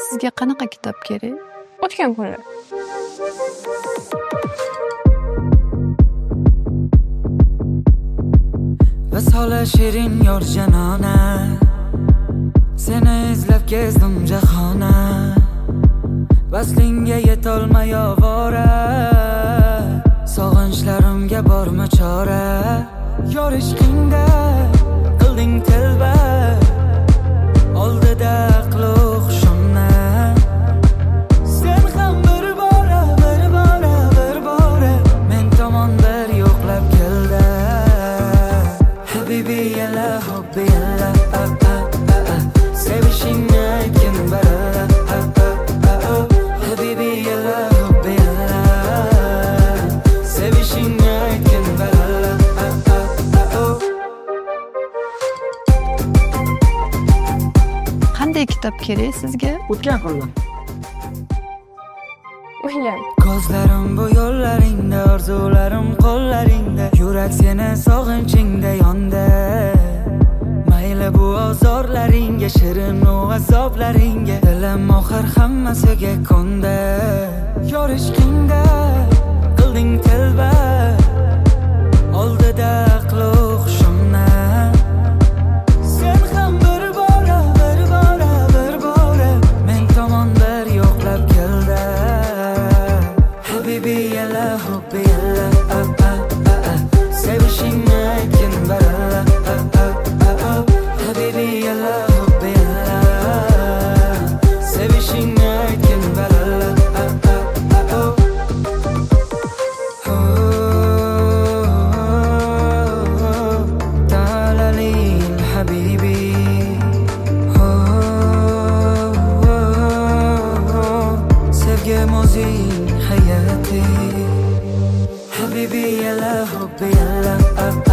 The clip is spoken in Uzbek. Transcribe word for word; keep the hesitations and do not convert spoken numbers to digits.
sizga qanaqa kitob kerak? O'tgan kunlar. Vasola shirin yor janona, seni izlab kezdim jahona. Vaslingga yetolmay ovora, sog'inchlarimga borma chora. Yor ishqingda qilding telba, oldida aqli hushimni. Sen ham bir bora, bir bora, bir bora men tomon bir yo'qlab keldi. Habibi yalla, hubbi yalla, sevishingni aytgin baralla. Habibi yalla, hubbi yalla, sevishingni aytgin baralla. Qanday kitob kerak sizga? O'tgan kunlar. O'ylang. Ko'zlarim bu yo'llaringda, orzularim qo'llaringda, yurak seni sog'inchingda yonda. Mayli bu ozorlaringga, shirin u azoblaringga, dilim oxir hammasiga ko'ndi. Yor ishqingda qilding telba, oldida aqli hushimni. Sen ham bir bora, bir bora, bir bora men tomon bir yo'qlab keldi. Habibi yalla, hubbi yalla, sevishingni aytgin baralla. Habibi yalla, hubbi yalla, sevishingni aytgin baralla. Ta'alali habibi, sevgim o'zing hayoti. Habibi yalla, hubbi yalla.